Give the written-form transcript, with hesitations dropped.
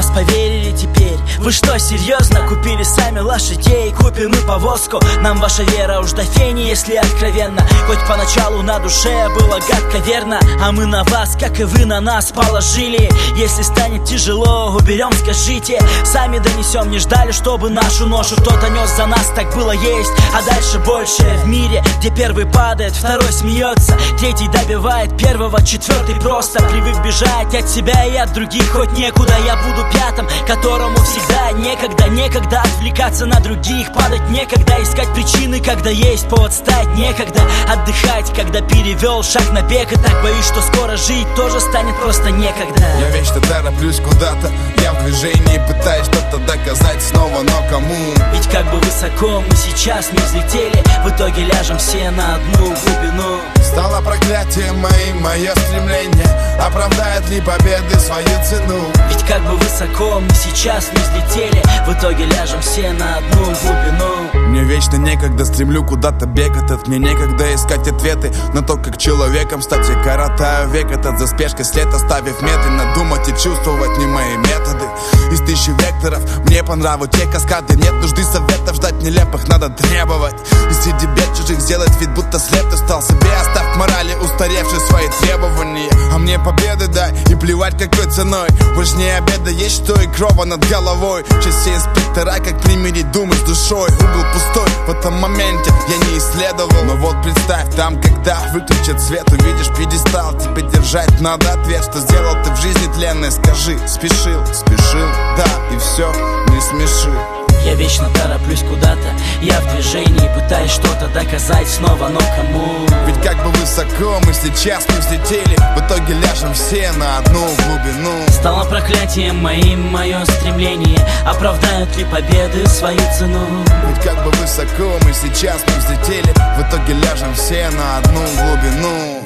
нас поверили теперь. Вы что, серьезно? Купили сами лошадей, купим и повозку. Нам ваша вера уж до фени, если откровенно. Хоть поначалу на душе было гадко верно, а мы на вас, как и вы на нас, положили. Если станет тяжело, уберем, скажите. Сами донесем, не ждали, чтобы нашу ношу кто-то нес за нас. Так было, есть, а дальше больше. В мире, где первый падает, второй смеется, третий добивает первого, четвертый просто привык бежать от себя и от других. Хоть некуда, я буду пятым, которому всегда некогда отвлекаться на других. Падать некогда, искать причины, когда есть повод встать. Некогда отдыхать, когда перевел шаг на бег. И так боюсь, что скоро жить тоже станет просто некогда. Я вечно тороплюсь куда-то, я в движении, пытаюсь что-то доказать снова, но кому? Ведь как бы высоко мы сейчас не взлетели, в итоге ляжем все на одну глубину. Стало проклятием моим мое стремление, оправдает ли победы свою цену? Ведь как бы высоко мы сейчас не взлетели, в итоге ляжем все на одну глубину. Мне вечно некогда, стремлю куда-то бег этот. Мне некогда искать ответы на то, как человеком стать. Я коротаю век этот за спешкой, след оставив медленно. Думать и чувствовать не мои методы. Из тысячи векторов мне по нраву те каскады. Нет нужды советов, ждать нелепых надо требовать. И среди бед чужих сделать вид, будто след ты стал себе. Оставь к морали устаревшие свои требования. А мне победы дай и плевать какой ценой. Важнее обеда есть что и крова над головой. Сейчас все инспектора, как примирить думы с душой. Угол пустой, в этом моменте я не исследовал. Но вот представь, там когда выключат свет, увидишь пьедестал, тебе держать надо ответ. Что сделал ты в жизни тленной, скажи. Спешил, да, и все, не смеши. Я вечно тороплюсь куда-то, я в движении, пытаюсь что-то доказать снова, но кому? Ведь как бы высоко мы сейчас не взлетели, в итоге ляжем все на одну глубину. Стало проклятием моим мое стремление, оправдают ли победы свою цену? Ведь как бы высоко мы сейчас не взлетели, в итоге ляжем все на одну глубину.